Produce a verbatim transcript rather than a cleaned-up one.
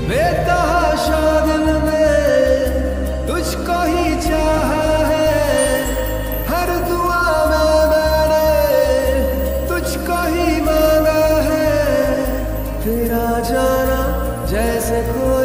बेतहाशा दिल में तुझको ही चाहा है, हर दुआ में मैंने तुझको ही मांगा है। तेरा जाना जैसे खो